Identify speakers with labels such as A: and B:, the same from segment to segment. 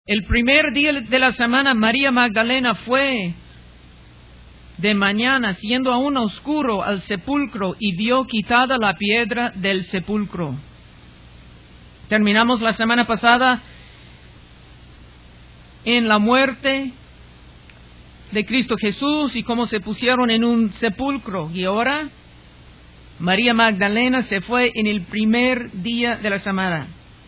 A: El primer día de la semana, María Magdalena fue de mañana, siendo aún oscuro, al sepulcro y vio quitada la piedra del sepulcro. Terminamos la semana pasada en la muerte de Cristo Jesús y cómo se pusieron en un sepulcro. Y ahora María Magdalena se fue en el primer día de la semana.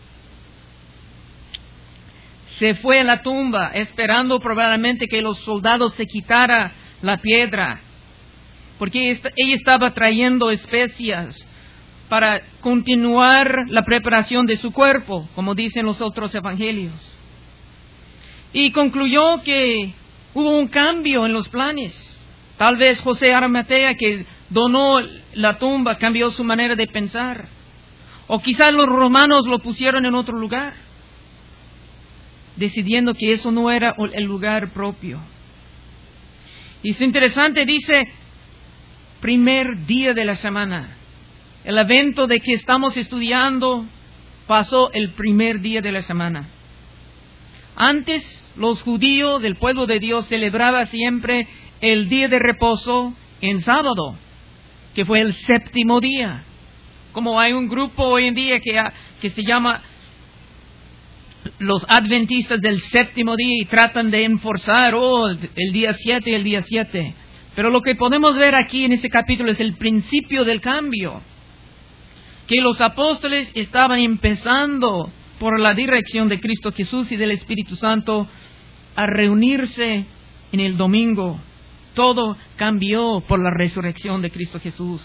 A: Se fue a la tumba esperando probablemente que los soldados se quitara la piedra, porque ella estaba trayendo especias para continuar la preparación de su cuerpo, como dicen los otros evangelios. Y concluyó que hubo un cambio en los planes. Tal vez José Arimatea, que donó la tumba, cambió su manera de pensar. O quizás los romanos lo pusieron en otro lugar, decidiendo que eso no era el lugar propio. Y es interesante, dice, primer día de la semana. El evento de que estamos estudiando pasó el primer día de la semana. Antes, los judíos del pueblo de Dios celebraban siempre el día de reposo en sábado, que fue el séptimo día. Como hay un grupo hoy en día que se llama los adventistas del séptimo día y tratan de enforzar el día 7 y el día 7. Pero lo que podemos ver aquí en este capítulo es el principio del cambio. Que los apóstoles estaban empezando por la dirección de Cristo Jesús y del Espíritu Santo a reunirse en el domingo. Todo cambió por la resurrección de Cristo Jesús.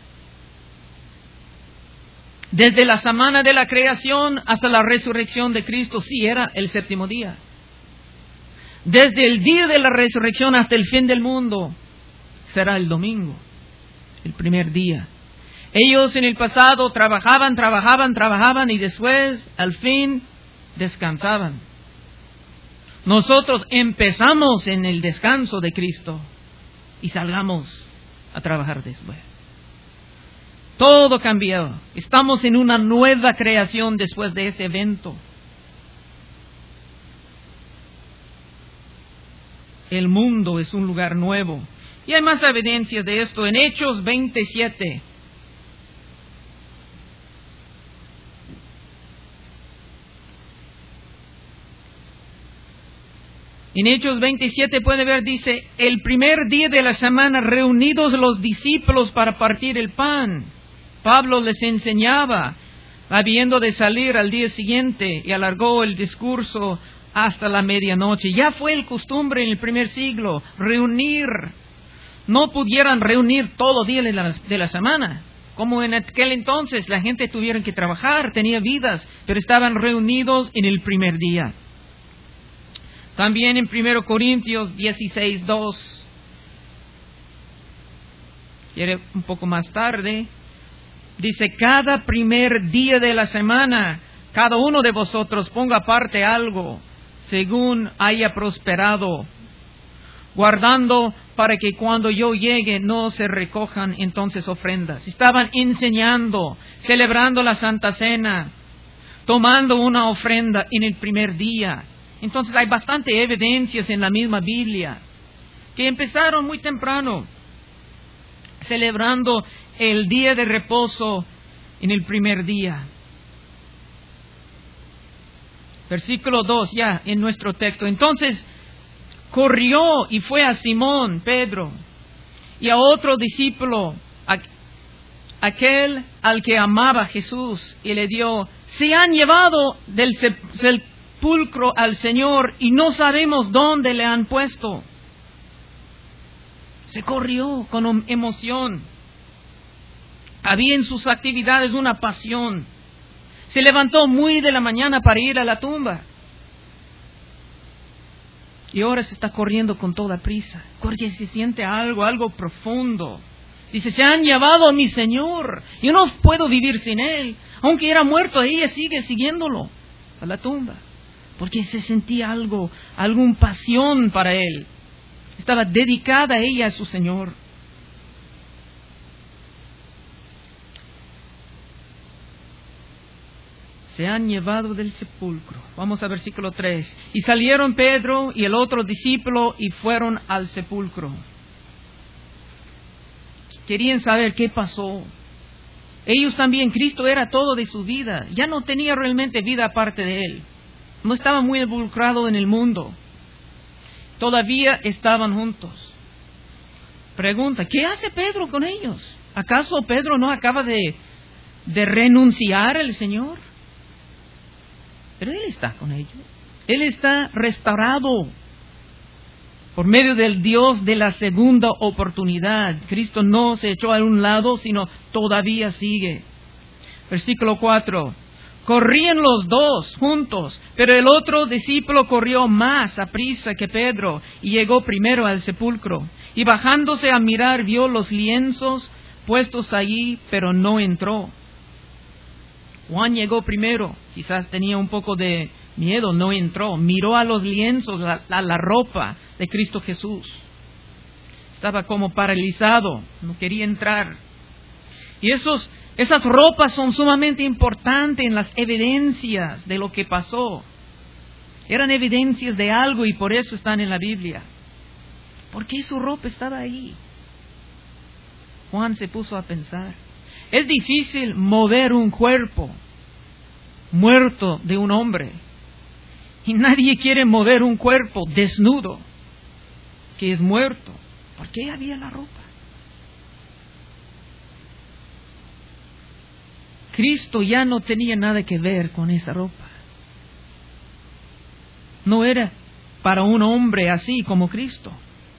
A: Desde la semana de la creación hasta la resurrección de Cristo, sí era el séptimo día. Desde el día de la resurrección hasta el fin del mundo, será el domingo, el primer día. Ellos en el pasado trabajaban y después, al fin, descansaban. Nosotros empezamos en el descanso de Cristo y salgamos a trabajar después. Todo cambió. Estamos en una nueva creación después de ese evento. El mundo es un lugar nuevo. Y hay más evidencias de esto en Hechos 27. En Hechos 27 puede ver, dice, el primer día de la semana reunidos los discípulos para partir el pan. Pablo les enseñaba, habiendo de salir al día siguiente, y alargó el discurso hasta la medianoche. Ya fue el costumbre en el primer siglo, reunir. No pudieran reunir todo día de la semana. Como en aquel entonces la gente tuvieron que trabajar, tenía vidas, pero estaban reunidos en el primer día. También en 1 Corintios 16:2, quiere un poco más tarde, dice, cada primer día de la semana, cada uno de vosotros ponga aparte algo, según haya prosperado, guardando para que cuando yo llegue no se recojan entonces ofrendas. Estaban enseñando, celebrando la Santa Cena, tomando una ofrenda en el primer día. Entonces hay bastante evidencias en la misma Biblia que empezaron muy temprano, celebrando el día de reposo en el primer día. Versículo 2 ya en nuestro texto. Entonces corrió y fue a Simón, Pedro, y a otro discípulo, aquel al que amaba Jesús, y le dio, se han llevado del sepulcro al Señor y no sabemos dónde le han puesto. Se corrió con emoción. Había en sus actividades una pasión. Se levantó muy de la mañana para ir a la tumba. Y ahora se está corriendo con toda prisa, porque se siente algo profundo. Dice, se han llevado a mi Señor. Yo no puedo vivir sin Él. Aunque era muerto, ella sigue siguiéndolo a la tumba. Porque se sentía alguna pasión para Él. Estaba dedicada ella a su Señor. se han llevado del sepulcro. Vamos a versículo 3. Y salieron Pedro y el otro discípulo y fueron al sepulcro. Querían saber qué pasó. Ellos también, Cristo era todo de su vida. Ya no tenía realmente vida aparte de Él. No estaba muy involucrado en el mundo. Todavía estaban juntos. Pregunta, ¿qué hace Pedro con ellos? ¿Acaso Pedro no acaba de renunciar al Señor? Pero Él está con ellos. Él está restaurado por medio del Dios de la segunda oportunidad. Cristo no se echó a un lado, sino todavía sigue. Versículo 4. Corrían los dos juntos, pero el otro discípulo corrió más aprisa que Pedro y llegó primero al sepulcro. Y bajándose a mirar vio los lienzos puestos allí, pero no entró. Juan llegó primero, quizás tenía un poco de miedo, no entró. Miró a los lienzos, a la ropa de Cristo Jesús. Estaba como paralizado, no quería entrar. Y esas ropas son sumamente importantes en las evidencias de lo que pasó. Eran evidencias de algo y por eso están en la Biblia. ¿Por qué su ropa estaba ahí? Juan se puso a pensar. Es difícil mover un cuerpo muerto de un hombre. Y nadie quiere mover un cuerpo desnudo que es muerto. ¿Por qué había la ropa? Cristo ya no tenía nada que ver con esa ropa. No era para un hombre así como Cristo.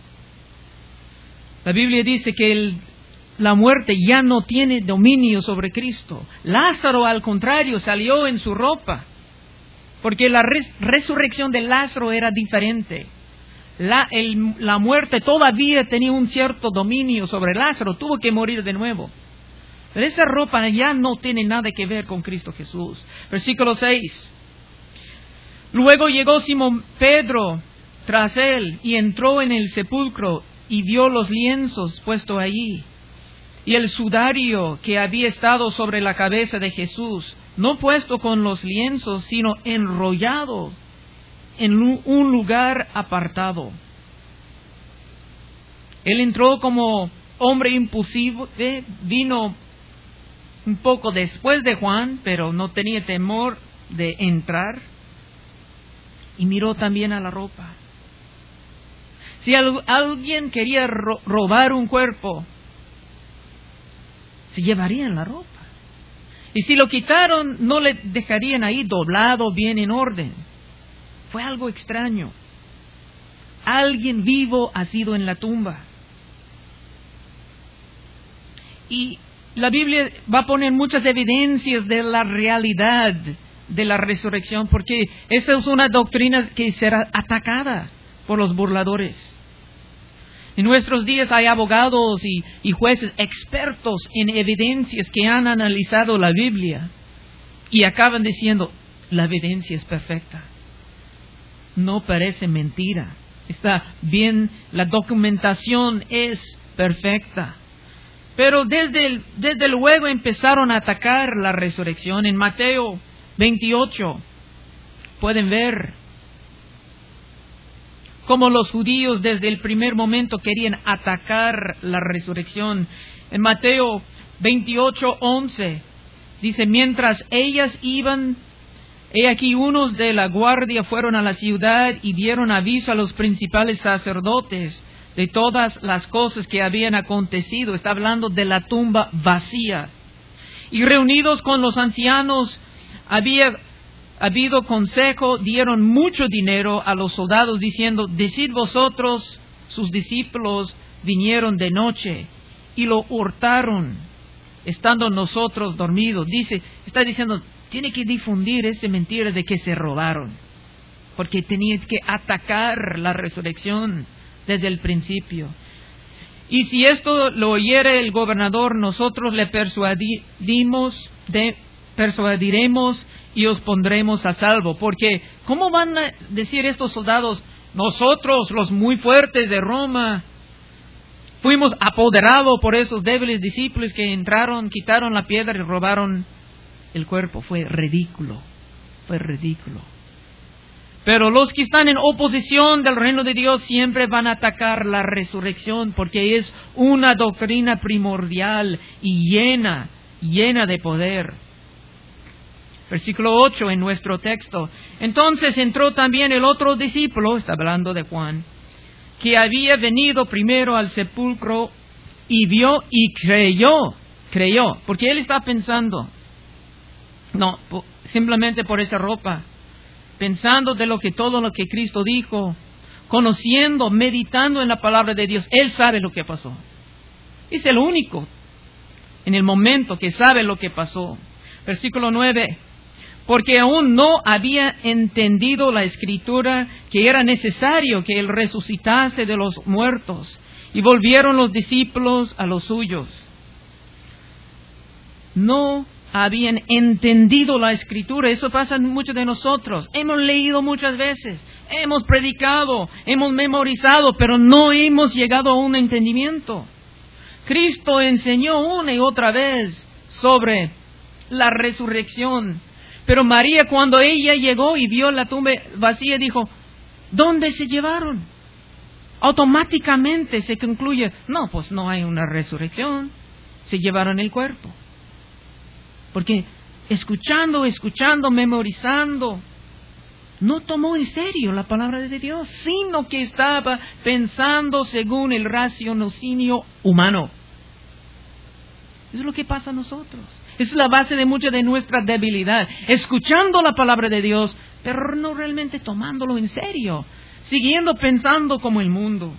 A: La Biblia dice que la muerte ya no tiene dominio sobre Cristo. Lázaro, al contrario, salió en su ropa, porque la resurrección de Lázaro era diferente. La muerte todavía tenía un cierto dominio sobre Lázaro, tuvo que morir de nuevo. Pero esa ropa ya no tiene nada que ver con Cristo Jesús. Versículo 6. Luego llegó Simón Pedro tras él y entró en el sepulcro y vio los lienzos puestos allí y el sudario que había estado sobre la cabeza de Jesús, no puesto con los lienzos, sino enrollado en un lugar apartado. Él entró como hombre impulsivo, vino un poco después de Juan, pero no tenía temor de entrar. Y miró también a la ropa. Si alguien quería robar un cuerpo, se llevarían la ropa. Y si lo quitaron, no le dejarían ahí doblado, bien en orden. Fue algo extraño. Alguien vivo ha sido en la tumba. Y la Biblia va a poner muchas evidencias de la realidad de la resurrección, porque esa es una doctrina que será atacada por los burladores. En nuestros días hay abogados y jueces expertos en evidencias que han analizado la Biblia y acaban diciendo, la evidencia es perfecta. No parece mentira. Está bien, la documentación es perfecta. Pero desde luego empezaron a atacar la resurrección. En Mateo 28 pueden ver cómo los judíos desde el primer momento querían atacar la resurrección. En Mateo 28:11 dice, mientras ellas iban, he aquí unos de la guardia fueron a la ciudad y dieron aviso a los principales sacerdotes de todas las cosas que habían acontecido. Está hablando de la tumba vacía. Y reunidos con los ancianos, había habido consejo, dieron mucho dinero a los soldados diciendo, decid vosotros, sus discípulos vinieron de noche y lo hurtaron, estando nosotros dormidos. Está diciendo, tiene que difundir esa mentira de que se robaron, porque tenía que atacar la resurrección desde el principio. Y si esto lo oyere el gobernador, nosotros le persuadiremos y os pondremos a salvo. Porque, ¿cómo van a decir estos soldados? Nosotros, los muy fuertes de Roma, fuimos apoderados por esos débiles discípulos que entraron, quitaron la piedra y robaron el cuerpo. Fue ridículo. Fue ridículo. Pero los que están en oposición del reino de Dios siempre van a atacar la resurrección, porque es una doctrina primordial y llena de poder. Versículo 8 en nuestro texto. Entonces entró también el otro discípulo, está hablando de Juan, que había venido primero al sepulcro y vio y creyó, porque él está pensando, no, simplemente por esa ropa, pensando de todo lo que Cristo dijo, conociendo, meditando en la palabra de Dios. Él sabe lo que pasó. Es el único en el momento que sabe lo que pasó. Versículo 9. Porque aún no había entendido la Escritura que era necesario que Él resucitase de los muertos. Y volvieron los discípulos a los suyos. No habían entendido la Escritura. Eso pasa en muchos de nosotros. Hemos leído muchas veces, hemos predicado, hemos memorizado, pero no hemos llegado a un entendimiento. Cristo enseñó una y otra vez sobre la resurrección. Pero María, cuando ella llegó y vio la tumba vacía, dijo, ¿dónde se llevaron? Automáticamente se concluye, no, pues no hay una resurrección. Se llevaron el cuerpo. Porque escuchando, memorizando, no tomó en serio la palabra de Dios, sino que estaba pensando según el raciocinio humano. Eso es lo que pasa a nosotros. Esa es la base de mucha de nuestra debilidad. Escuchando la palabra de Dios, pero no realmente tomándolo en serio. Siguiendo pensando como el mundo.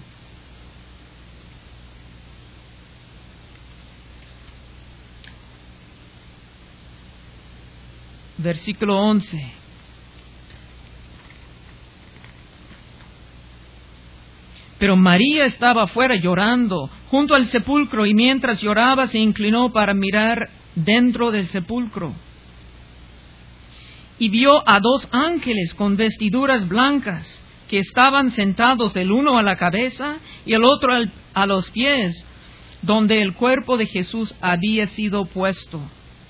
A: Versículo 11. Pero María estaba afuera llorando, junto al sepulcro, y mientras lloraba se inclinó para mirar dentro del sepulcro. Y vio a 2 ángeles con vestiduras blancas, que estaban sentados el uno a la cabeza y el otro a los pies, donde el cuerpo de Jesús había sido puesto.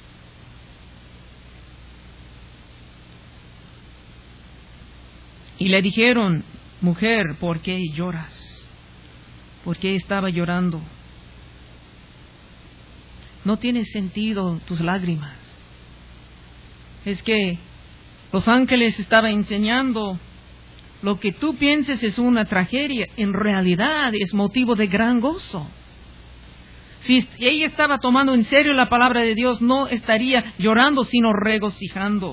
A: Y le dijeron, mujer, ¿por qué lloras? ¿Por qué estaba llorando? No tiene sentido tus lágrimas. Es que los ángeles estaban enseñando lo que tú pienses es una tragedia, en realidad es motivo de gran gozo. Si ella estaba tomando en serio la palabra de Dios, no estaría llorando, sino regocijando.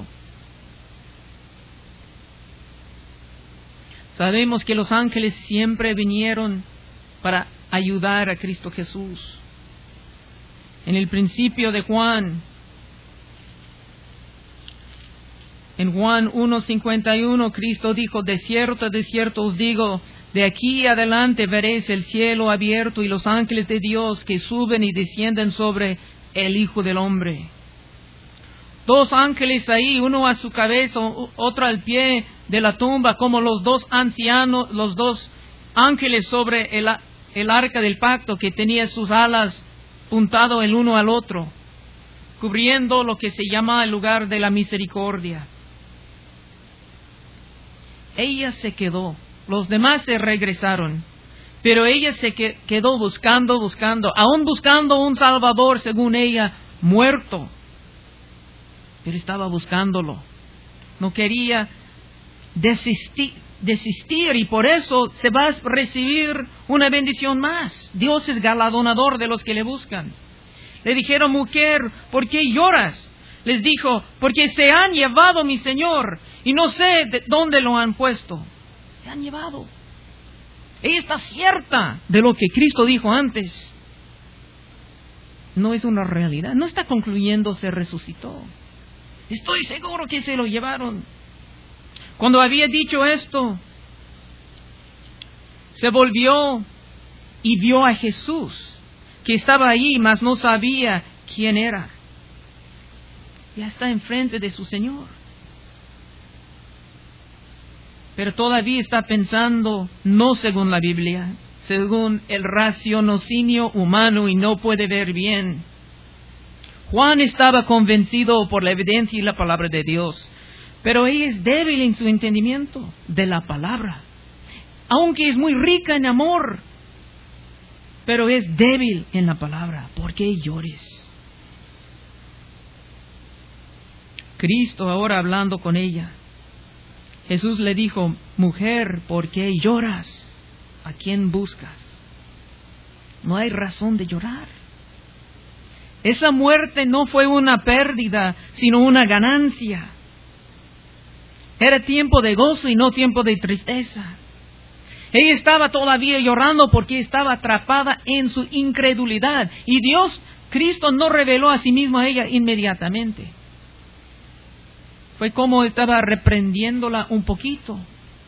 A: Sabemos que los ángeles siempre vinieron para ayudar a Cristo Jesús. En el principio de Juan, en Juan 1:51, Cristo dijo, de cierto os digo, de aquí adelante veréis el cielo abierto y los ángeles de Dios que suben y descienden sobre el Hijo del Hombre. 2 ángeles ahí, uno a su cabeza, otro al pie de la tumba, como los 2 ancianos, los 2 ángeles sobre el arca del pacto, que tenía sus alas puntado el uno al otro, cubriendo lo que se llama el lugar de la misericordia. Ella se quedó, los demás se regresaron, pero ella se quedó buscando, aún buscando un Salvador, según ella, muerto. Pero estaba buscándolo. No quería desistir y por eso se va a recibir una bendición más. Dios es galardonador de los que le buscan. Le dijeron, mujer, ¿por qué lloras? Les dijo, porque se han llevado a mi Señor y no sé de dónde lo han puesto. Se han llevado. Ella está cierta de lo que Cristo dijo antes. No es una realidad. No está concluyendo se resucitó. Estoy seguro que se lo llevaron. Cuando había dicho esto, se volvió y vio a Jesús, que estaba ahí, mas no sabía quién era. Ya está enfrente de su Señor. Pero todavía está pensando, no según la Biblia, según el raciocinio humano y no puede ver bien. Juan estaba convencido por la evidencia y la palabra de Dios. Pero ella es débil en su entendimiento de la palabra. Aunque es muy rica en amor, pero es débil en la palabra. ¿Por qué llores? Cristo ahora hablando con ella. Jesús le dijo, mujer, ¿por qué lloras? ¿A quién buscas? No hay razón de llorar. Esa muerte no fue una pérdida, sino una ganancia. Era tiempo de gozo y no tiempo de tristeza. Ella estaba todavía llorando porque estaba atrapada en su incredulidad. Y Cristo no reveló a sí mismo a ella inmediatamente. Fue como estaba reprendiéndola un poquito.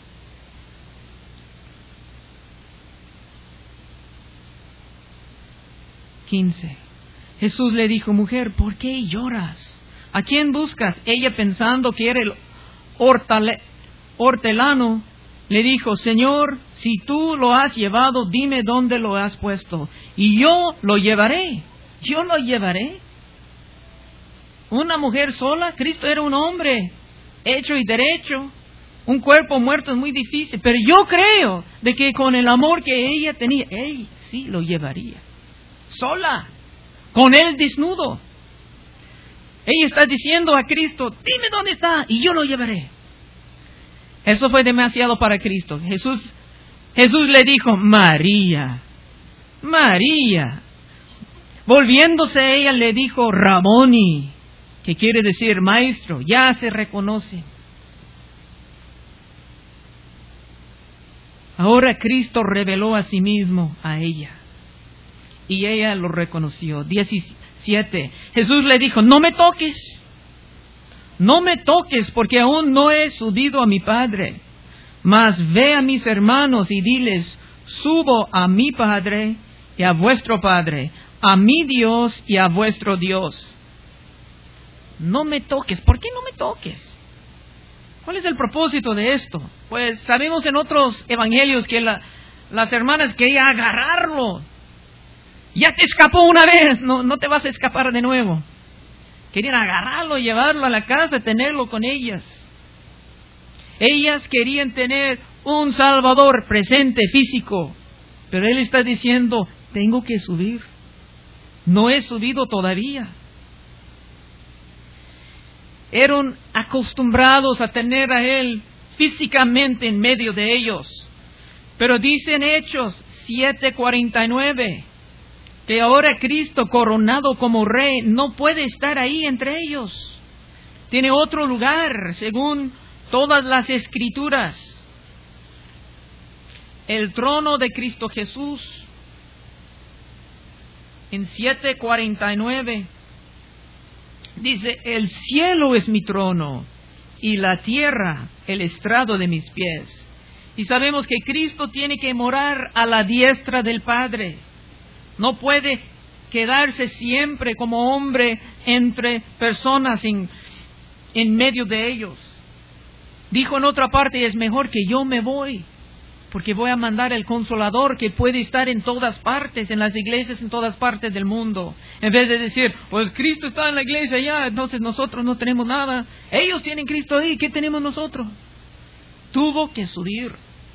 A: Jesús le dijo, mujer, ¿por qué lloras? ¿A quién buscas? Ella, pensando que era el hortelano, le dijo, Señor, si tú lo has llevado, dime dónde lo has puesto, y yo lo llevaré. Yo lo llevaré. Una mujer sola. Cristo era un hombre hecho y derecho. Un cuerpo muerto es muy difícil, pero yo creo de que con el amor que ella tenía, él sí lo llevaría. Sola, con él desnudo. Ella está diciendo a Cristo, dime dónde está y yo lo llevaré. Eso fue demasiado para Cristo. Jesús le dijo, María, María. Volviéndose a ella le dijo, Raboni, que quiere decir maestro. Ya se reconoce. Ahora Cristo reveló a sí mismo a ella. Y ella lo reconoció. 17. Jesús le dijo, no me toques. No me toques, porque aún no he subido a mi Padre. Mas ve a mis hermanos y diles, subo a mi Padre y a vuestro Padre, a mi Dios y a vuestro Dios. No me toques. ¿Por qué no me toques? ¿Cuál es el propósito de esto? Pues sabemos en otros evangelios que las hermanas querían agarrarlo. Ya te escapó una vez, no te vas a escapar de nuevo. Querían agarrarlo, llevarlo a la casa, tenerlo con ellas. Ellas querían tener un Salvador presente, físico. Pero Él está diciendo, tengo que subir. No he subido todavía. Eran acostumbrados a tener a Él físicamente en medio de ellos. Pero dice en Hechos 7:49 que ahora Cristo, coronado como Rey, no puede estar ahí entre ellos. Tiene otro lugar, según todas las Escrituras. El trono de Cristo Jesús. En 7:49 dice, el cielo es mi trono y la tierra el estrado de mis pies. Y sabemos que Cristo tiene que morar a la diestra del Padre. No puede quedarse siempre como hombre entre personas en medio de ellos. Dijo en otra parte, es mejor que yo me voy, porque voy a mandar el Consolador que puede estar en todas partes, en las iglesias en todas partes del mundo. En vez de decir, pues Cristo está en la iglesia ya, entonces nosotros no tenemos nada. Ellos tienen Cristo ahí, ¿qué tenemos nosotros? Tuvo que subir.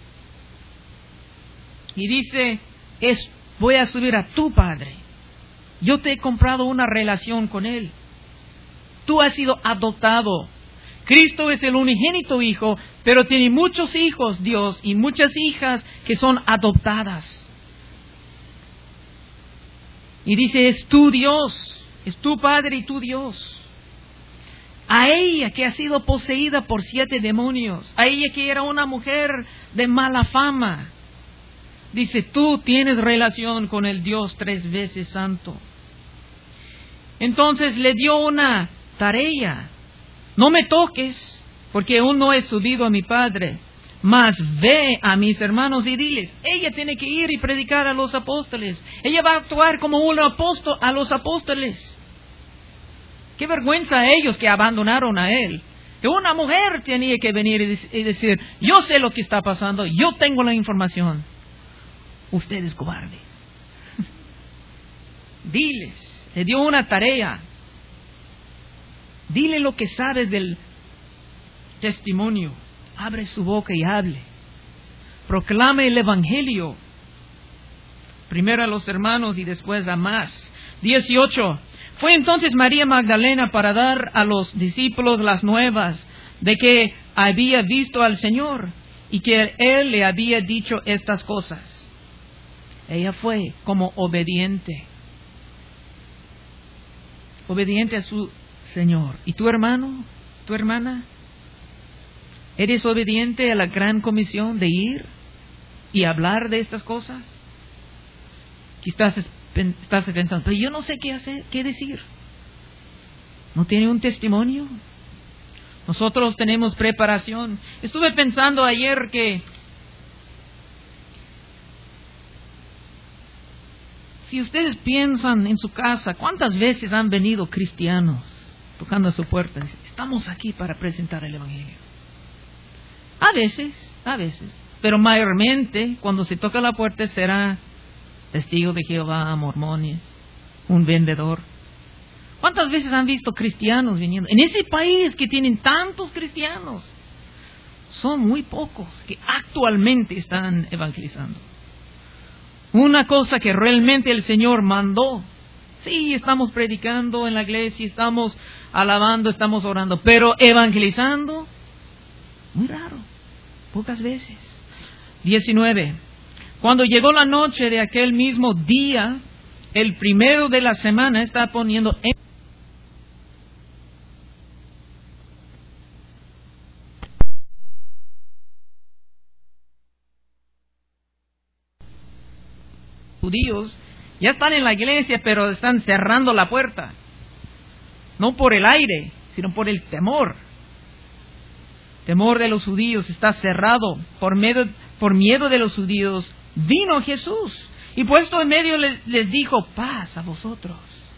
A: Y dice, voy a subir a tu Padre. Yo te he comprado una relación con Él. Tú has sido adoptado. Cristo es el unigénito Hijo, pero tiene muchos hijos, Dios, y muchas hijas que son adoptadas. Y dice, es tu Dios, es tu Padre y tu Dios. A ella que ha sido poseída por 7 demonios, a ella que era una mujer de mala fama, dice, tú tienes relación con el Dios 3 veces santo. Entonces le dio una tarea. No me toques, porque aún no he subido a mi Padre. Mas ve a mis hermanos y diles. Ella tiene que ir y predicar a los apóstoles. Ella va a actuar como un apóstol a los apóstoles. Qué vergüenza a ellos que abandonaron a Él. Que una mujer tenía que venir y decir, yo sé lo que está pasando, yo tengo la información. Ustedes cobardes. Diles, le dio una tarea. Dile lo que sabes testimonio. Abre su boca y hable. Proclame el Evangelio. Primero a los hermanos y después a más. 18. Fue entonces María Magdalena para dar a los discípulos las nuevas de que había visto al Señor y que Él le había dicho estas cosas. Ella fue como obediente a su Señor. ¿Y tu hermano, tu hermana? ¿Eres obediente a la gran comisión de ir y hablar de estas cosas? Quizás estás pensando, pero yo no sé qué hacer, qué decir. ¿No tiene un testimonio? Nosotros tenemos preparación. Estuve pensando ayer que si ustedes piensan en su casa, ¿cuántas veces han venido cristianos tocando a su puerta? Estamos aquí para presentar el Evangelio. A veces. Pero mayormente, cuando se toca la puerta, será testigo de Jehová, mormones, un vendedor. ¿Cuántas veces han visto cristianos viniendo? En ese país que tienen tantos cristianos, son muy pocos que actualmente están evangelizando. Una cosa que realmente el Señor mandó. Sí, estamos predicando en la iglesia, estamos alabando, estamos orando, pero evangelizando, muy raro, pocas veces. 19. Cuando llegó la noche de aquel mismo día, el primero de la semana, está poniendo judíos, ya están en la iglesia, pero están cerrando la puerta. No por el aire, sino por el temor. Temor de los judíos está cerrado. Por miedo de los judíos vino Jesús. Y puesto en medio les dijo, paz a vosotros.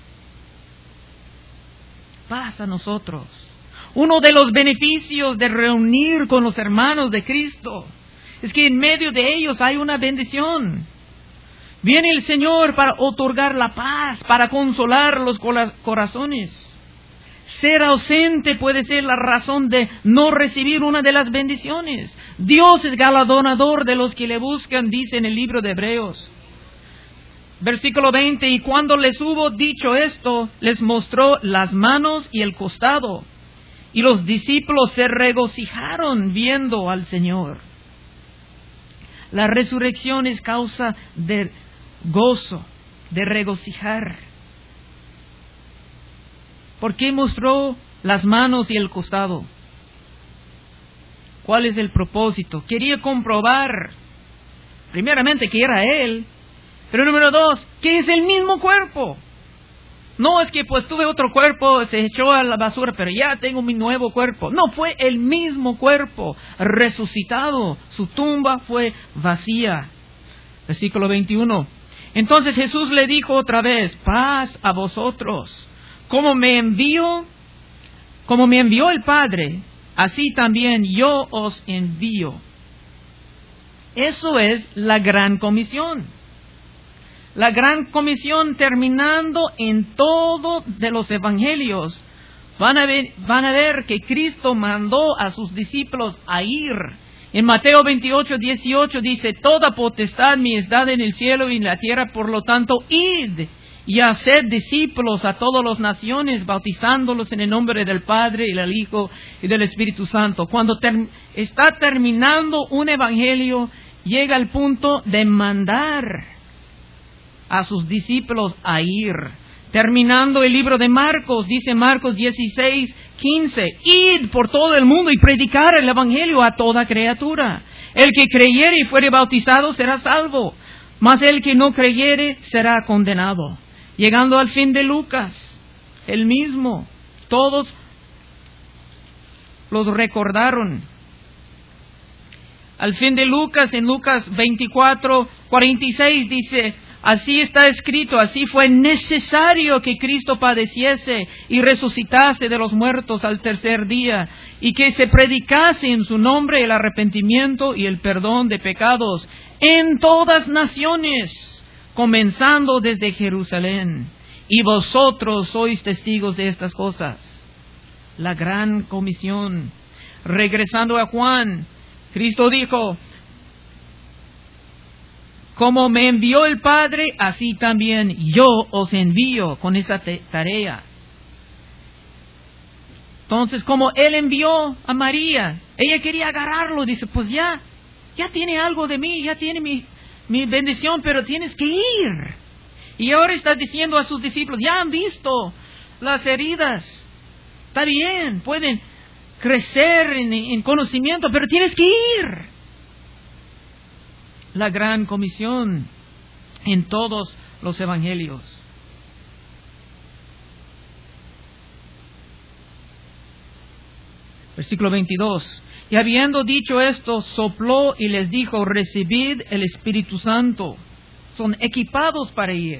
A: Paz a nosotros. Uno de los beneficios de reunir con los hermanos de Cristo es que en medio de ellos hay una bendición. Viene el Señor para otorgar la paz, para consolar los corazones. Ser ausente puede ser la razón de no recibir una de las bendiciones. Dios es galardonador de los que le buscan, dice en el libro de Hebreos. Versículo 20, y cuando les hubo dicho esto, les mostró las manos y el costado. Y los discípulos se regocijaron viendo al Señor. La resurrección es causa de gozo, de regocijar. ¿Por qué mostró las manos y el costado? ¿Cuál es el propósito? Quería comprobar, primeramente, que era Él, pero número 2, que es el mismo cuerpo. No es que pues tuve otro cuerpo, se echó a la basura, pero ya tengo mi nuevo cuerpo. No, fue el mismo cuerpo resucitado. Su tumba fue vacía. Versículo 21. Entonces Jesús le dijo otra vez, paz a vosotros. Como me envió el Padre, así también yo os envío. Eso es la gran comisión. La gran comisión, terminando en todo de los evangelios, van a ver que Cristo mandó a sus discípulos a ir. En Mateo 28:18 dice, toda potestad me es dada en el cielo y en la tierra, por lo tanto, id y haced discípulos a todas las naciones, bautizándolos en el nombre del Padre y del Hijo y del Espíritu Santo. Cuando está terminando un evangelio, llega al punto de mandar a sus discípulos a ir. Terminando el libro de Marcos, dice Marcos 16:15, id por todo el mundo y predicar el evangelio a toda criatura. El que creyere y fuere bautizado será salvo, mas el que no creyere será condenado. Llegando al fin de Lucas, el mismo, todos los recordaron. Al fin de Lucas, en Lucas 24:46 dice, así está escrito, así fue necesario que Cristo padeciese y resucitase de los muertos al tercer día, y que se predicase en su nombre el arrepentimiento y el perdón de pecados en todas naciones, comenzando desde Jerusalén. Y vosotros sois testigos de estas cosas. La gran comisión. regresando a Juan, Cristo dijo, como me envió el Padre, así también yo os envío con esa tarea. Entonces, como Él envió a María, ella quería agarrarlo, dice, pues ya tiene algo de mí, ya tiene mi bendición, pero tienes que ir. Y ahora está diciendo a sus discípulos, ya han visto las heridas, está bien, pueden crecer en conocimiento, pero tienes que ir. La gran comisión en todos los evangelios. Versículo 22. Y habiendo dicho esto, sopló y les dijo, recibid el Espíritu Santo. Son equipados para ir.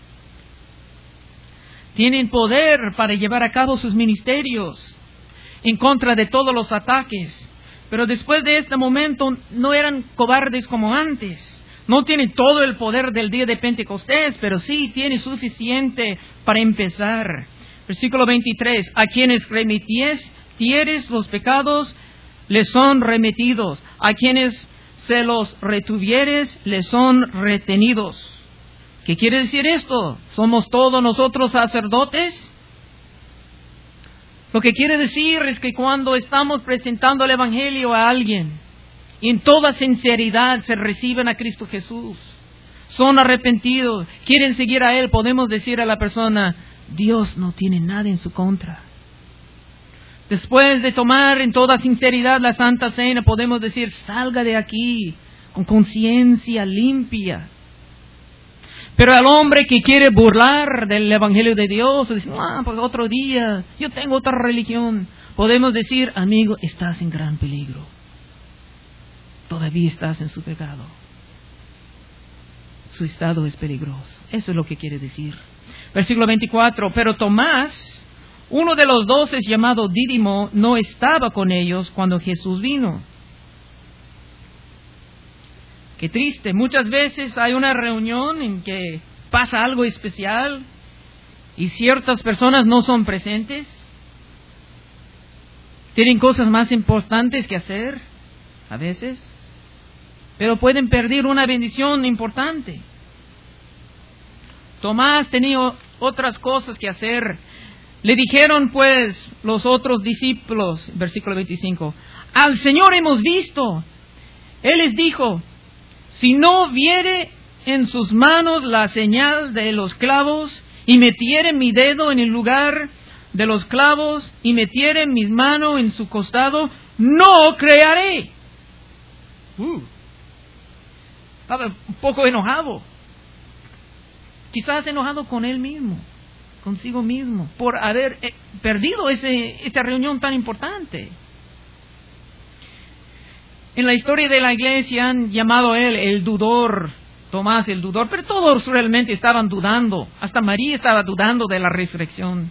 A: Tienen poder para llevar a cabo sus ministerios en contra de todos los ataques. Pero después de este momento no eran cobardes como antes. No tienen todo el poder del día de Pentecostés, pero sí tiene suficiente para empezar. Versículo 23. A quienes remitieres los pecados, les son remitidos. A quienes se los retuvieres, les son retenidos. ¿Qué quiere decir esto? ¿Somos todos nosotros sacerdotes? Lo que quiere decir es que cuando estamos presentando el Evangelio a alguien, en toda sinceridad se reciben a Cristo Jesús, son arrepentidos, quieren seguir a Él, podemos decir a la persona, Dios no tiene nada en su contra. Después de tomar en toda sinceridad la Santa Cena, podemos decir, salga de aquí con conciencia limpia. Pero al hombre que quiere burlar del Evangelio de Dios, dice, pues otro día, yo tengo otra religión, podemos decir, amigo, estás en gran peligro. Todavía estás en su pecado. Su estado es peligroso. Eso es lo que quiere decir. Versículo 24. Pero Tomás, uno de los 12 llamado Dídimo, no estaba con ellos cuando Jesús vino. Qué triste. Muchas veces hay una reunión en que pasa algo especial y ciertas personas no son presentes. Tienen cosas más importantes que hacer a veces, pero pueden perder una bendición importante. Tomás tenía otras cosas que hacer. Le dijeron pues los otros discípulos, versículo 25, al Señor hemos visto. Él les dijo, si no viere en sus manos la señal de los clavos, y metiere mi dedo en el lugar de los clavos, y metiere mis manos en su costado, no creeré. Estaba un poco enojado. Quizás enojado con él mismo, consigo mismo, por haber perdido esa reunión tan importante. En la historia de la iglesia han llamado a él el dudor, Tomás el dudor, pero todos realmente estaban dudando. Hasta María estaba dudando de la resurrección.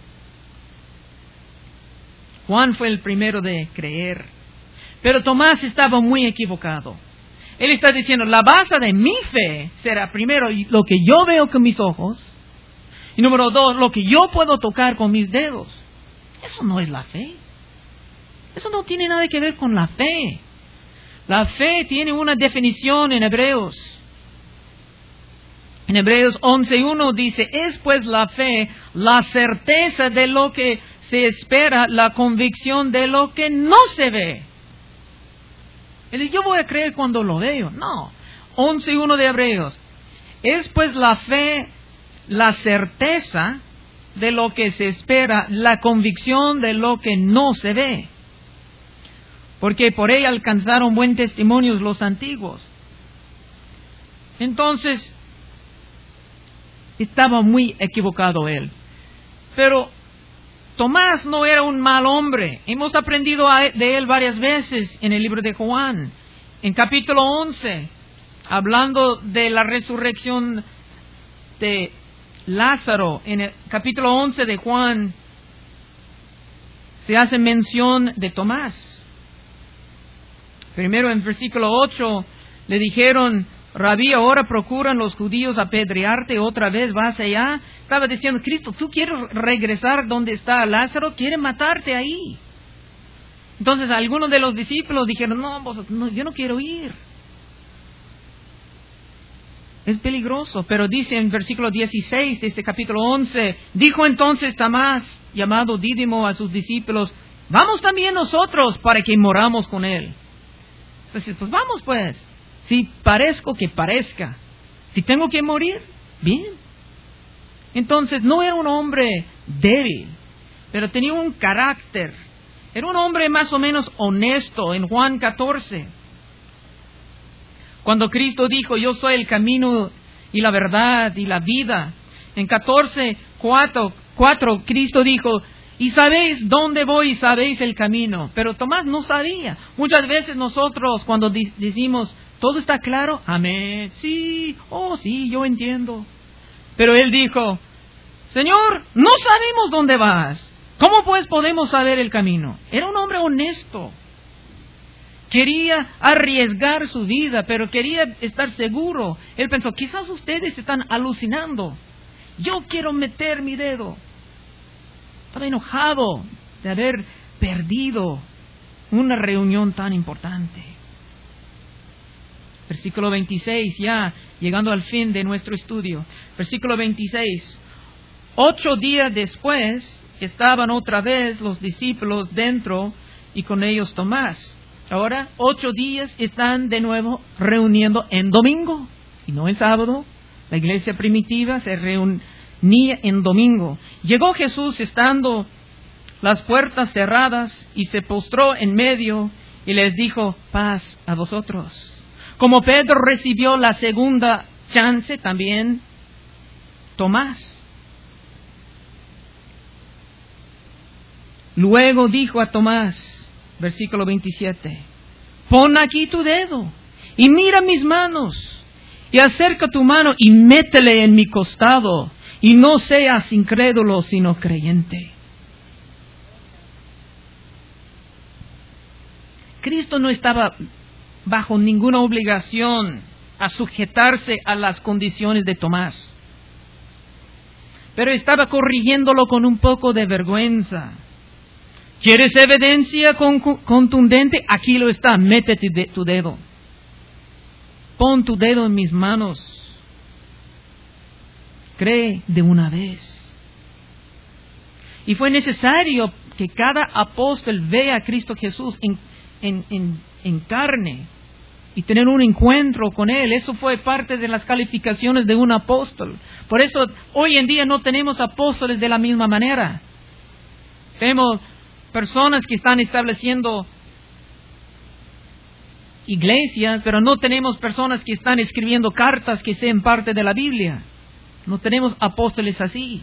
A: Juan fue el primero de creer, pero Tomás estaba muy equivocado. Él está diciendo, la base de mi fe será primero lo que yo veo con mis ojos, y número 2, lo que yo puedo tocar con mis dedos. Eso no es la fe. Eso no tiene nada que ver con la fe. La fe tiene una definición en Hebreos. En Hebreos 11:1 dice, es pues la fe la certeza de lo que se espera, la convicción de lo que no se ve. Él dice, yo voy a creer cuando lo veo. No. 11:1 de Hebreos. Es pues la fe la certeza de lo que se espera, la convicción de lo que no se ve. Porque por ella alcanzaron buen testimonio los antiguos. Entonces, estaba muy equivocado él. Pero Tomás no era un mal hombre. Hemos aprendido de él varias veces en el libro de Juan. En capítulo 11, hablando de la resurrección de Lázaro, en el capítulo 11 de Juan, se hace mención de Tomás. Primero en versículo 8 le dijeron, Rabí, ahora procuran los judíos apedrearte, otra vez vas allá. Estaba diciendo, Cristo, ¿tú quieres regresar donde está Lázaro? Quiere matarte ahí. Entonces algunos de los discípulos dijeron, no, yo no quiero ir. Es peligroso, pero dice en versículo 16 de este capítulo 11, dijo entonces Tomás, llamado Dídimo, a sus discípulos, vamos también nosotros para que moramos con él. Entonces, pues vamos pues, si parezco que parezca, si tengo que morir, bien. Entonces no era un hombre débil, pero tenía un carácter, era un hombre más o menos honesto. En Juan 14, cuando Cristo dijo, yo soy el camino y la verdad y la vida. En 14:4, Cristo dijo, y sabéis dónde voy y sabéis el camino. Pero Tomás no sabía. Muchas veces nosotros cuando decimos, ¿todo está claro? Amén. Sí, sí, yo entiendo. Pero él dijo, Señor, no sabemos dónde vas. ¿Cómo pues podemos saber el camino? Era un hombre honesto. Quería arriesgar su vida, pero quería estar seguro. Él pensó, quizás ustedes están alucinando. Yo quiero meter mi dedo. Estaba enojado de haber perdido una reunión tan importante. Versículo 26, ya llegando al fin de nuestro estudio. Versículo 26. 8 días después, estaban otra vez los discípulos dentro y con ellos Tomás. Ahora, 8 días están de nuevo reuniendo en domingo y no en sábado. La iglesia primitiva se reunía en domingo. Llegó Jesús estando las puertas cerradas y se postró en medio y les dijo, paz a vosotros. Como Pedro recibió la segunda chance, también Tomás. Luego dijo a Tomás, versículo 27, pon aquí tu dedo y mira mis manos y acerca tu mano y métele en mi costado y no seas incrédulo sino creyente. Cristo no estaba bajo ninguna obligación a sujetarse a las condiciones de Tomás, pero estaba corrigiéndolo con un poco de vergüenza. ¿Quieres evidencia contundente? Aquí lo está, métete tu dedo. Pon tu dedo en mis manos. Cree de una vez. Y fue necesario que cada apóstol vea a Cristo Jesús en carne y tener un encuentro con Él. Eso fue parte de las calificaciones de un apóstol. Por eso hoy en día no tenemos apóstoles de la misma manera. Tenemos personas que están estableciendo iglesias, pero no tenemos personas que están escribiendo cartas que sean parte de la Biblia. No tenemos apóstoles así.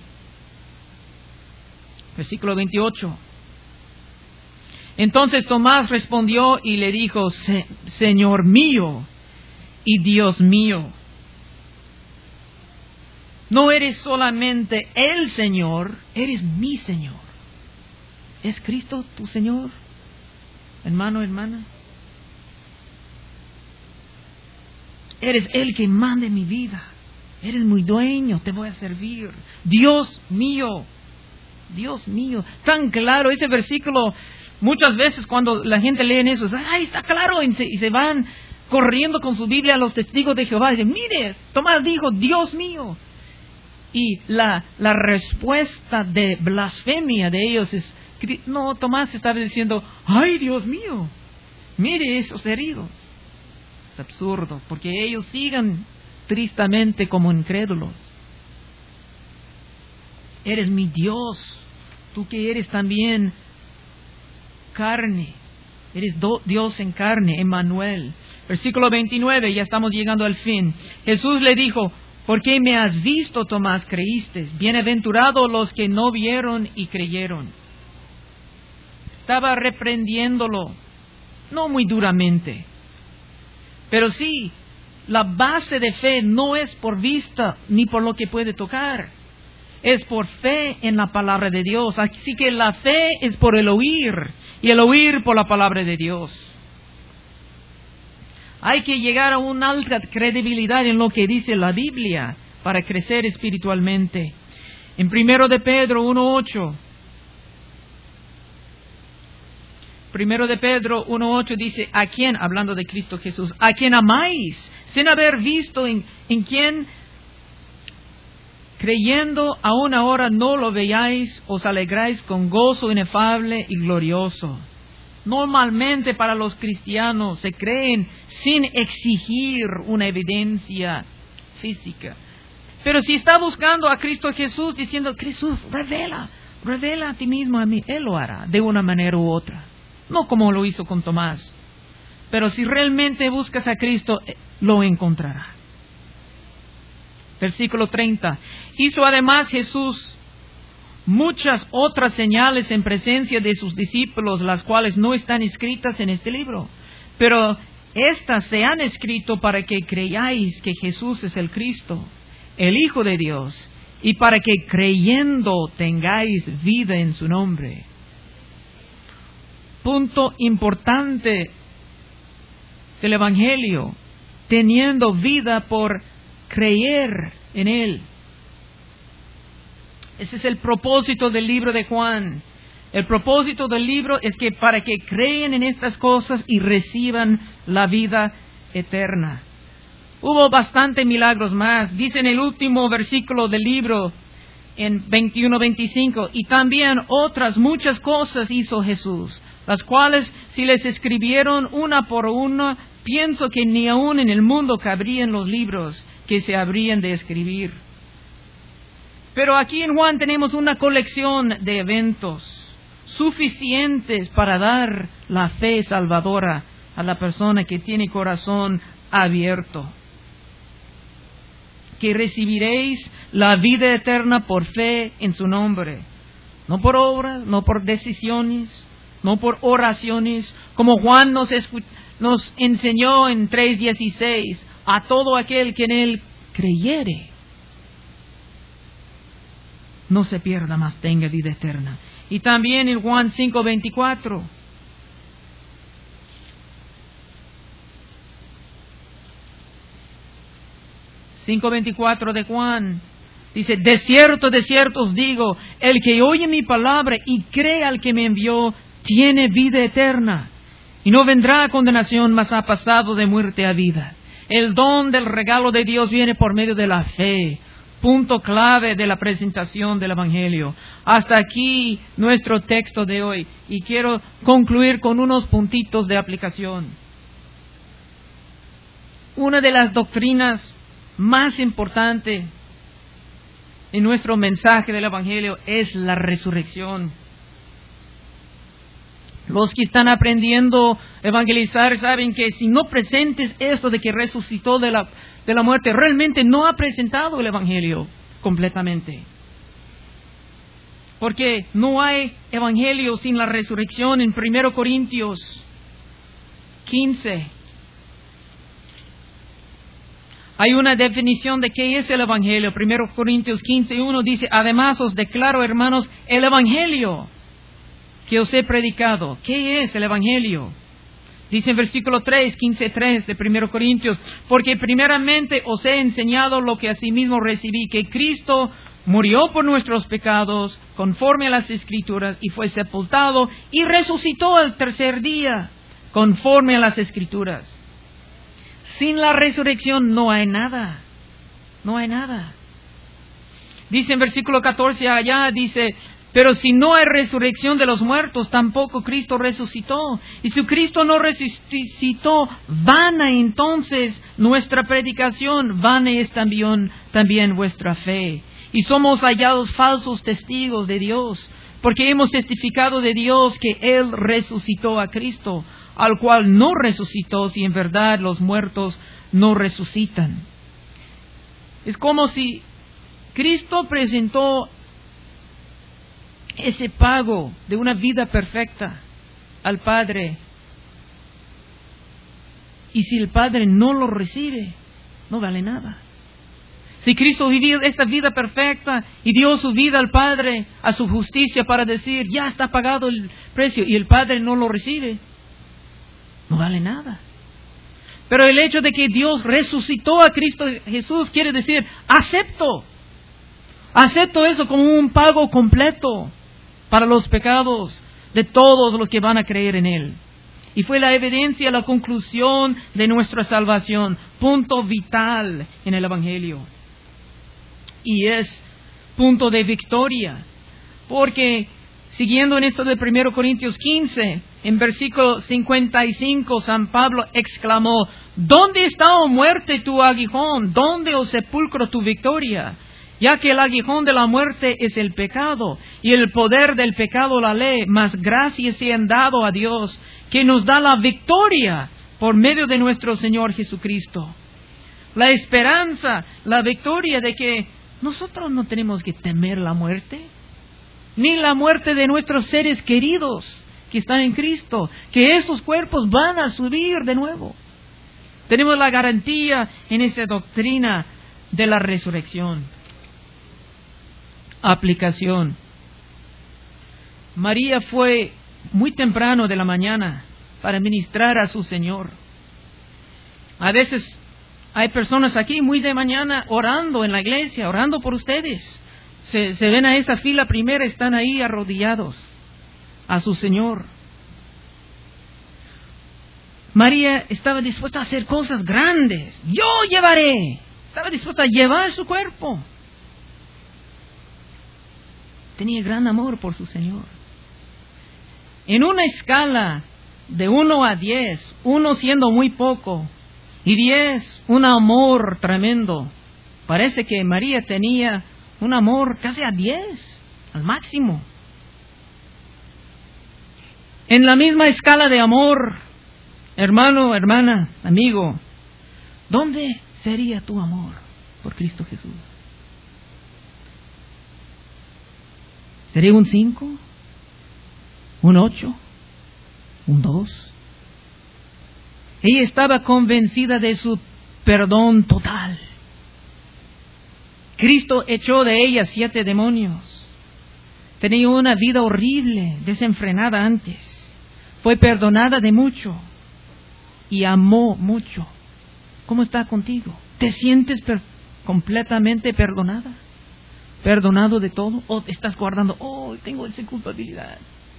A: Versículo 28. Entonces Tomás respondió y le dijo, Señor mío y Dios mío. No eres solamente el Señor, eres mi Señor. ¿Es Cristo tu Señor, hermano, hermana? Eres el que manda mi vida. Eres mi dueño, te voy a servir. Dios mío, Dios mío. Tan claro ese versículo. Muchas veces cuando la gente lee eso, ¡ay, está claro! Y se van corriendo con su Biblia a los testigos de Jehová. Y dicen, mire, Tomás dijo, Dios mío. Y la respuesta de blasfemia de ellos es, no, Tomás estaba diciendo, ¡ay, Dios mío! Mire esos heridos. Es absurdo, porque ellos sigan tristemente como incrédulos. Eres mi Dios, tú que eres también carne, eres Dios en carne, Emmanuel. Versículo 29, ya estamos llegando al fin. Jesús le dijo, ¿por qué me has visto, Tomás, creíste? Bienaventurados los que no vieron y creyeron. Estaba reprendiéndolo, no muy duramente, pero sí, la base de fe no es por vista ni por lo que puede tocar, es por fe en la palabra de Dios. Así que la fe es por el oír y el oír por la palabra de Dios. Hay que llegar a una alta credibilidad en lo que dice la Biblia para crecer espiritualmente. En 1 de Pedro 1:8 Primero de Pedro 1:8 dice, a quien, hablando de Cristo Jesús, a quien amáis, sin haber visto en quien, creyendo aún ahora no lo veáis, os alegráis con gozo inefable y glorioso. Normalmente para los cristianos se creen sin exigir una evidencia física. Pero si está buscando a Cristo Jesús diciendo, Jesús, revela a ti mismo a mí, Él lo hará de una manera u otra. No como lo hizo con Tomás. Pero si realmente buscas a Cristo, lo encontrará. Versículo 30. Hizo además Jesús muchas otras señales en presencia de sus discípulos, las cuales no están escritas en este libro. Pero estas se han escrito para que creáis que Jesús es el Cristo, el Hijo de Dios, y para que creyendo tengáis vida en su nombre. Punto importante del Evangelio, teniendo vida por creer en Él. Ese es el propósito del libro de Juan. El propósito del libro es que para que crean en estas cosas y reciban la vida eterna. Hubo bastante milagros más. Dice en el último versículo del libro, en 21-25, y también otras muchas cosas hizo Jesús, las cuales si les escribieron una por una, pienso que ni aún en el mundo cabrían los libros que se habrían de escribir. Pero aquí en Juan tenemos una colección de eventos suficientes para dar la fe salvadora a la persona que tiene corazón abierto. Que recibiréis la vida eterna por fe en su nombre. No por obras, no por decisiones, no por oraciones, como Juan nos enseñó en 3:16, a todo aquel que en él creyere, no se pierda, mas tenga vida eterna. Y también en Juan 5:24. De Juan dice, de cierto os digo, el que oye mi palabra y cree al que me envió, tiene vida eterna, y no vendrá a condenación, mas ha pasado de muerte a vida. El don del regalo de Dios viene por medio de la fe. Punto clave de la presentación del Evangelio. Hasta aquí nuestro texto de hoy. Y quiero concluir con unos puntitos de aplicación. Una de las doctrinas más importantes en nuestro mensaje del Evangelio es la resurrección. Los que están aprendiendo a evangelizar saben que si no presentes esto de que resucitó de la muerte, realmente no ha presentado el Evangelio completamente. Porque no hay Evangelio sin la resurrección. En 1 Corintios 15 hay una definición de qué es el Evangelio. 1 Corintios 15:1 dice, además os declaro, hermanos, el Evangelio que os he predicado. ¿Qué es el Evangelio? Dice en versículo 15:3 de 1 Corintios, porque primeramente os he enseñado lo que asimismo recibí, que Cristo murió por nuestros pecados, conforme a las Escrituras, y fue sepultado, y resucitó al tercer día, conforme a las Escrituras. Sin la resurrección no hay nada. No hay nada. Dice en versículo 14 allá, dice, pero si no hay resurrección de los muertos, tampoco Cristo resucitó. Y si Cristo no resucitó, vana entonces nuestra predicación, vana es también vuestra fe. Y somos hallados falsos testigos de Dios, porque hemos testificado de Dios que Él resucitó a Cristo, al cual no resucitó, si en verdad los muertos no resucitan. Es como si Cristo presentó ese pago de una vida perfecta al Padre, y si el Padre no lo recibe, no vale nada. Si Cristo vivió esta vida perfecta y dio su vida al Padre, a su justicia, para decir, ya está pagado el precio, y el Padre no lo recibe, no vale nada. Pero el hecho de que Dios resucitó a Cristo Jesús quiere decir, acepto eso como un pago completo para los pecados, de todos los que van a creer en Él. Y fue la evidencia, la conclusión de nuestra salvación, punto vital en el Evangelio. Y es punto de victoria, porque siguiendo en esto de 1 Corintios 15, en versículo 55, San Pablo exclamó: ¿Dónde está, oh muerte, tu aguijón? ¿Dónde, oh sepulcro, tu victoria? Ya que el aguijón de la muerte es el pecado, y el poder del pecado la ley, mas gracias sean dado a Dios, que nos da la victoria por medio de nuestro Señor Jesucristo. La esperanza, la victoria de que nosotros no tenemos que temer la muerte, ni la muerte de nuestros seres queridos que están en Cristo, que esos cuerpos van a subir de nuevo. Tenemos la garantía en esta doctrina de la resurrección. Aplicación. María fue muy temprano de la mañana para ministrar a su Señor. A veces hay personas aquí muy de mañana orando en la iglesia, orando por ustedes. Se ven a esa fila primera, están ahí arrodillados a su Señor. María estaba dispuesta a hacer cosas grandes. Yo llevaré. Estaba dispuesta a llevar su cuerpo. Tenía gran amor por su Señor. En una escala de 1 a 10, 1 siendo muy poco y 10 un amor tremendo, parece que María tenía un amor casi a 10, al máximo. En la misma escala de amor, hermano, hermana, amigo, ¿dónde sería tu amor por Cristo Jesús? ¿Sería un 5? ¿Un 8? ¿Un 2? Ella estaba convencida de su perdón total. Cristo echó de ella 7 demonios. Tenía una vida horrible, desenfrenada antes. Fue perdonada de mucho y amó mucho. ¿Cómo está contigo? ¿Te sientes completamente perdonada? ¿Perdonado de todo? ¿O estás guardando, tengo esa culpabilidad?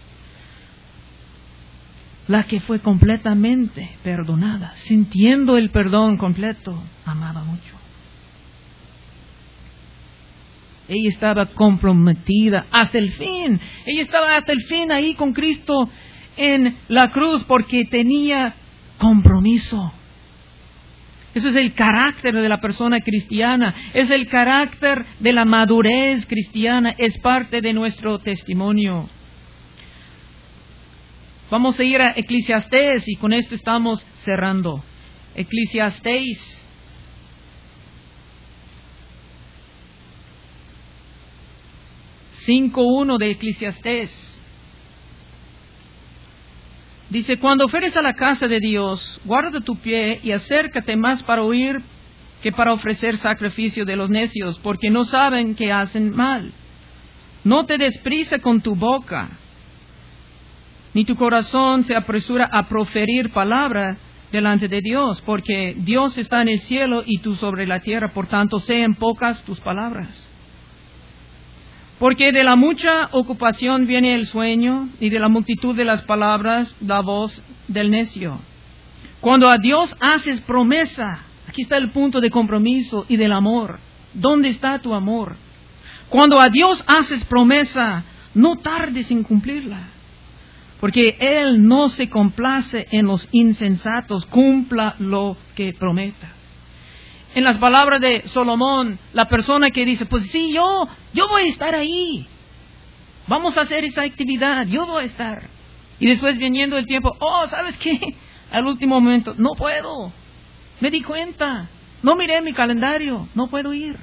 A: La que fue completamente perdonada, sintiendo el perdón completo, amaba mucho. Ella estaba comprometida hasta el fin. Ella estaba hasta el fin ahí con Cristo en la cruz porque tenía compromiso. Eso es el carácter de la persona cristiana. Es el carácter de la madurez cristiana. Es parte de nuestro testimonio. Vamos a ir a Eclesiastés y con esto estamos cerrando. Eclesiastés 5:1 de Eclesiastés. Dice: cuando fueres a la casa de Dios, guarda tu pie y acércate más para oír que para ofrecer sacrificio de los necios, porque no saben que hacen mal. No te des prisa con tu boca, ni tu corazón se apresura a proferir palabra delante de Dios, porque Dios está en el cielo y tú sobre la tierra, por tanto sean pocas tus palabras. Porque de la mucha ocupación viene el sueño, y de la multitud de las palabras la voz del necio. Cuando a Dios haces promesa, aquí está el punto de compromiso y del amor. ¿Dónde está tu amor? Cuando a Dios haces promesa, no tardes en cumplirla, porque Él no se complace en los insensatos. Cumpla lo que prometas. En las palabras de Salomón, la persona que dice, pues sí, yo voy a estar ahí. Vamos a hacer esa actividad, yo voy a estar. Y después viniendo el tiempo, ¿sabes qué? Al último momento, no puedo. Me di cuenta, no miré mi calendario, no puedo ir.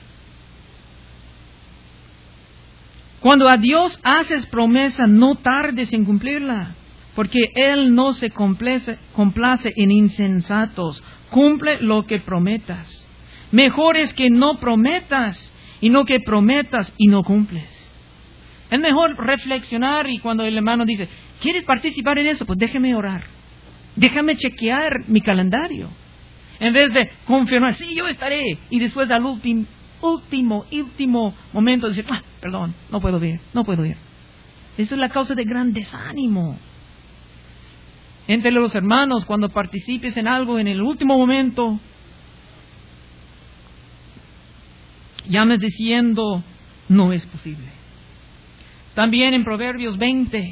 A: Cuando a Dios haces promesa, no tardes en cumplirla, porque Él no se complace en insensatos. Cumple lo que prometas. Mejor es que no prometas y no que prometas y no cumples. Es mejor reflexionar, y cuando el hermano dice, ¿quieres participar en eso? Pues déjeme orar. Déjame chequear mi calendario. En vez de confirmar, sí, yo estaré. Y después al último momento decir, perdón, no puedo ir. Eso es la causa de gran desánimo entre los hermanos cuando participes en algo en el último momento. Llamas diciendo, no es posible. También en Proverbios 20.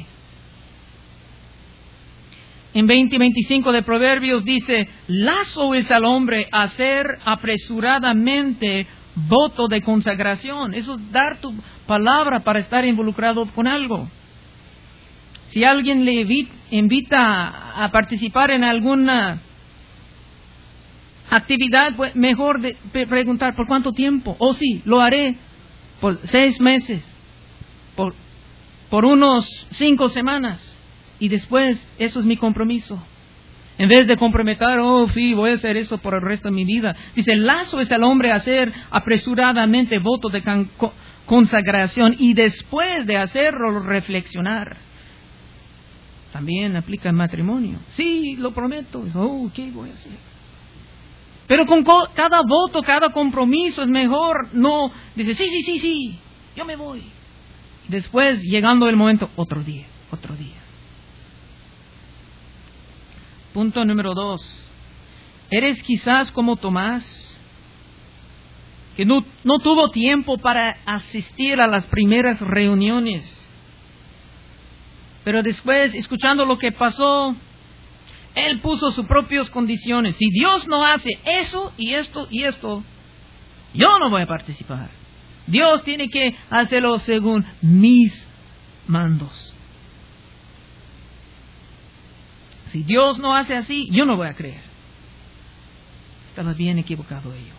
A: En 20 y 25 de Proverbios dice, lazo es al hombre hacer apresuradamente voto de consagración. Eso es dar tu palabra para estar involucrado con algo. Si alguien le invita a participar en alguna actividad, pues mejor preguntar por cuánto tiempo. Sí, lo haré por 6 meses, por unos 5 semanas. Y después, eso es mi compromiso. En vez de comprometer, sí, voy a hacer eso por el resto de mi vida. Dice, lazo es al hombre hacer apresuradamente voto de consagración y después de hacerlo reflexionar. También aplica en matrimonio. Sí, lo prometo. ¿Qué voy a hacer? Pero con cada voto, cada compromiso es mejor no. Dice, sí, yo me voy. Después, llegando el momento, otro día. Punto número 2. ¿Eres quizás como Tomás, que no tuvo tiempo para asistir a las primeras reuniones? Pero después, escuchando lo que pasó, él puso sus propias condiciones. Si Dios no hace eso y esto y esto, yo no voy a participar. Dios tiene que hacerlo según mis mandos. Si Dios no hace así, yo no voy a creer. Estaba bien equivocado ello.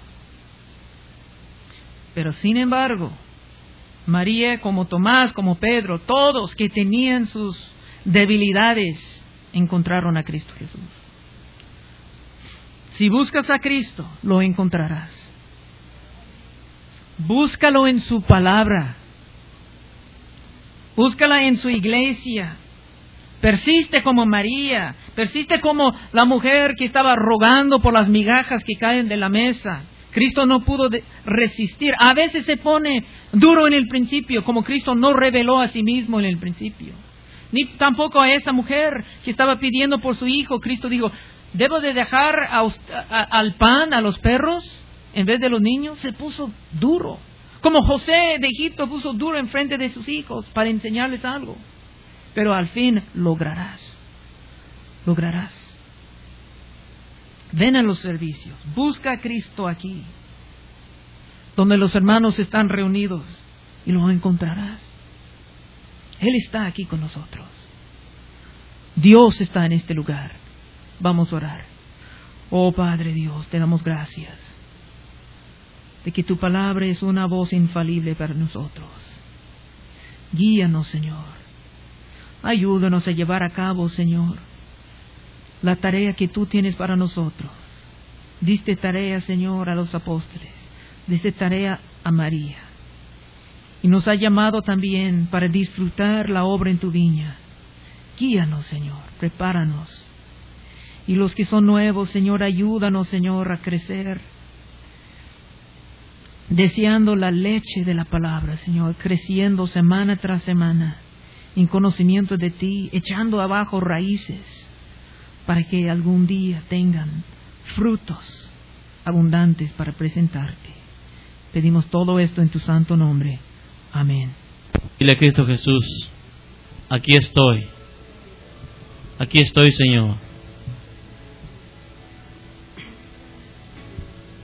A: Pero sin embargo, María, como Tomás, como Pedro, todos que tenían sus debilidades, encontraron a Cristo Jesús. Si buscas a Cristo, lo encontrarás. Búscalo en su palabra. Búscala en su iglesia. Persiste como María. Persiste como la mujer que estaba rogando por las migajas que caen de la mesa. Cristo no pudo resistir. A veces se pone duro en el principio, como Cristo no reveló a sí mismo en el principio. Ni tampoco a esa mujer que estaba pidiendo por su hijo. Cristo dijo, ¿debo de dejar al pan a los perros en vez de los niños? Se puso duro. Como José de Egipto puso duro en frente de sus hijos para enseñarles algo. Pero al fin lograrás. Ven a los servicios. Busca a Cristo aquí, donde los hermanos están reunidos, y lo encontrarás. Él está aquí con nosotros. Dios está en este lugar. Vamos a orar. Oh Padre Dios, te damos gracias de que tu palabra es una voz infalible para nosotros. Guíanos, Señor. Ayúdanos a llevar a cabo, Señor, la tarea que tú tienes para nosotros. Diste tarea, Señor, a los apóstoles. Diste tarea a María. Y nos ha llamado también para disfrutar la obra en tu viña. Guíanos, Señor, prepáranos. Y los que son nuevos, Señor, ayúdanos, Señor, a crecer, deseando la leche de la palabra, Señor, creciendo semana tras semana en conocimiento de ti, echando abajo raíces, para que algún día tengan frutos abundantes para presentarte. Pedimos todo esto en tu santo nombre. Amén.
B: Dile a Cristo Jesús, aquí estoy, Señor.